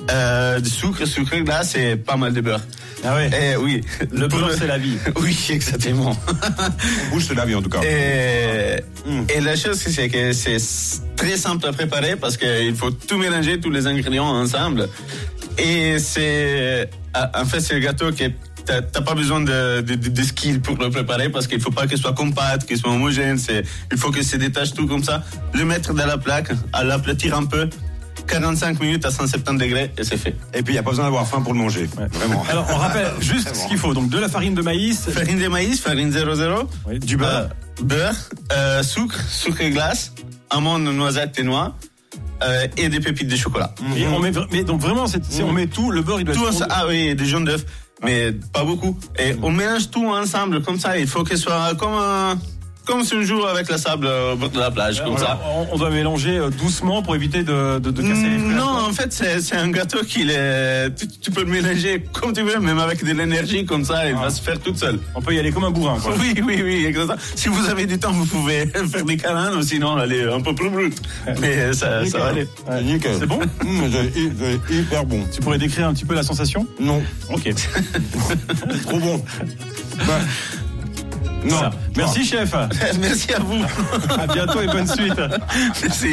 Du sucre glace et pas mal de beurre. Ah oui. Oui. Le beurre, c'est la vie. Oui, exactement. Bouge, c'est la vie en tout cas. Et la chose, c'est que c'est très simple à préparer parce qu'il faut tout mélanger, tous les ingrédients ensemble. Et c'est, en fait, c'est le gâteau qui t'as pas besoin de skill pour le préparer parce qu'il faut pas qu'il soit compact, qu'il soit homogène. Il faut que se détache tout comme ça. Le mettre dans la plaque, à l'aplatir un peu. 45 minutes à 170 degrés et c'est fait. Et puis il n'y a pas besoin d'avoir faim pour le manger. Ouais. Vraiment. Alors on rappelle juste ce qu'il faut. Donc de la farine de maïs. Farine de maïs, farine 00. Oui, du beurre. Sucre et glace, amandes, noisettes et noix. Et des pépites de chocolat. Et on met, mais donc vraiment, on met tout, le beurre il doit tout être... Ah oui, des jaunes d'œufs, mais pas beaucoup. Et on mélange tout ensemble comme ça, il faut que ce soit comme si on joue avec le sable au bord de la plage, comme ça. On doit mélanger doucement pour éviter de casser les fleurs. Non, en fait, c'est un gâteau tu peux le mélanger comme tu veux, même avec de l'énergie, comme ça, il va se faire tout seul. On peut y aller comme un bourrin, quoi. Oui, exactement. Si vous avez du temps, vous pouvez faire des câlins, ou sinon, aller un peu plus brut. Mais ça va aller. Nickel. C'est bon? C'est hyper bon. Tu pourrais décrire un petit peu la sensation? Non. Ok. Trop bon. Non. Ça. Merci, chef. Merci à vous. À bientôt et bonne suite. Merci.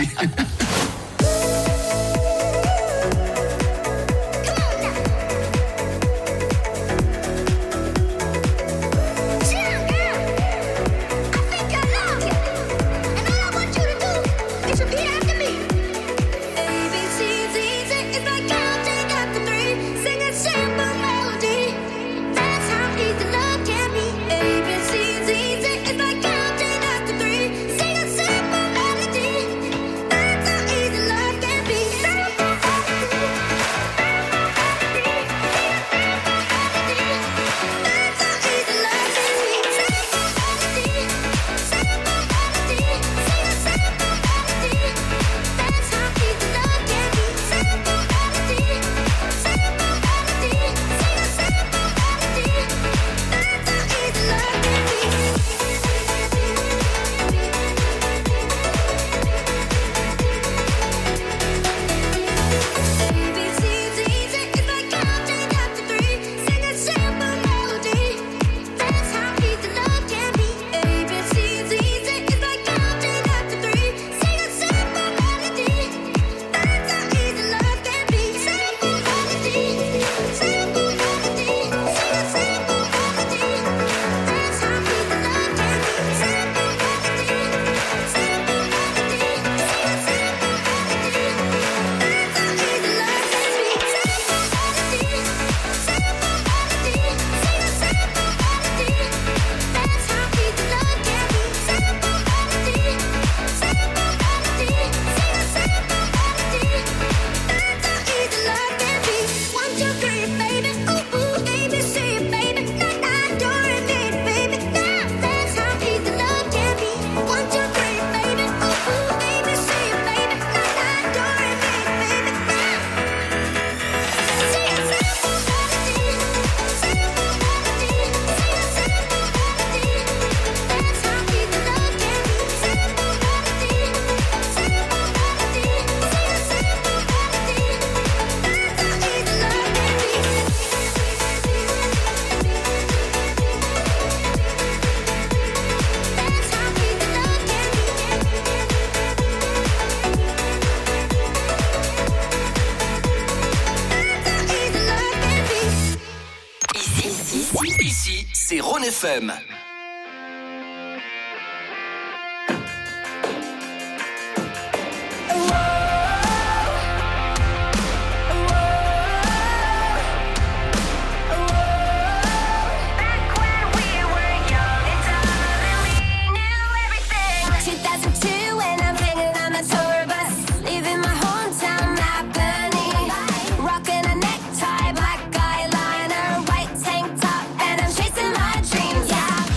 Ici, c'est Rhône FM. Eyeliner, white tank top, and I'm chasing my dreams. Yeah.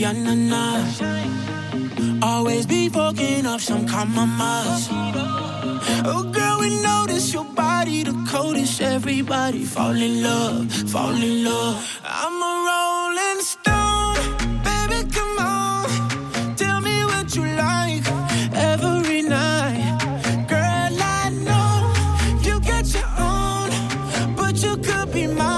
na. Always be fucking up some compromise. Oh girl, we notice your body the coldest. Everybody fall in love, fall in love. I'm a rolling stone, baby, come on. Tell me what you like every night. Girl, I know you got your own, but you could be mine.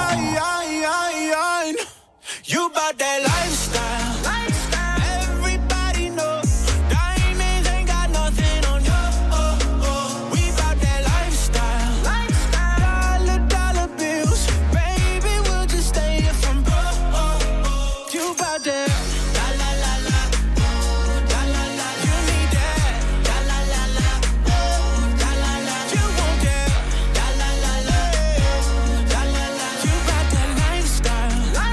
You bout that lifestyle. Everybody knows diamonds ain't got nothing on you. We bout that lifestyle. Dollar bills, baby, we'll just stay here from broke. You bout that. La la la la, la la la. You need that. La la la la, la la la. You want that. La la la la, la la la. You bout that lifestyle.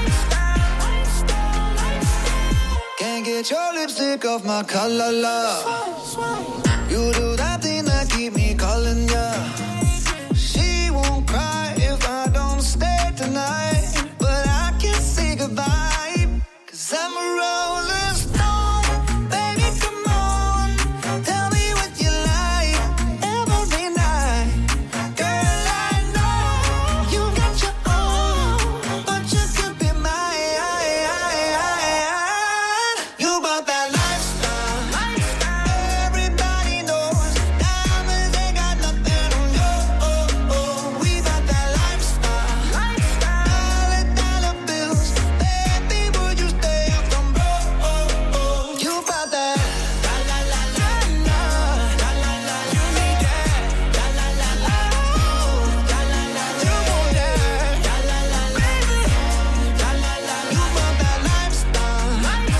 Can't get your lipstick off my collar, love. You do that thing that keep me calling ya. She won't cry if I don't stay tonight, but I can't say goodbye, 'cause I'm a rolling stone. Baby, come on, tell me what you like every night. Girl, I know you got your own, but you could be mine. You bout that lifestyle. Everybody knows diamonds ain't got nothing on you. We bout that lifestyle. Dollar bills, baby, would you stay up from broke? You bout that. La la la la, la la la. You need that. La la la la, la la la. You want that. La la la la, baby. La la la. You bout that lifestyle.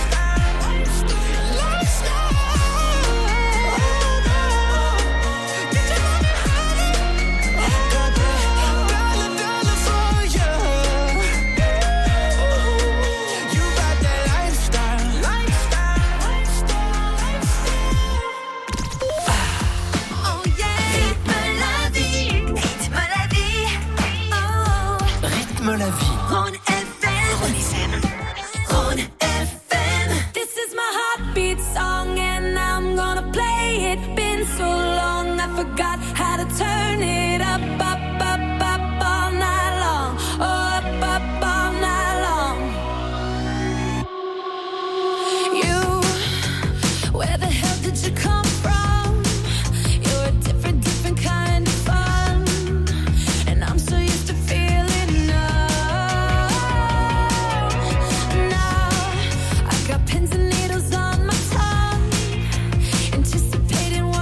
Rythme la vie. Rhône FM. Rhône FM. This is my heartbeat song and I'm gonna play it. Been so long I forgot how to turn it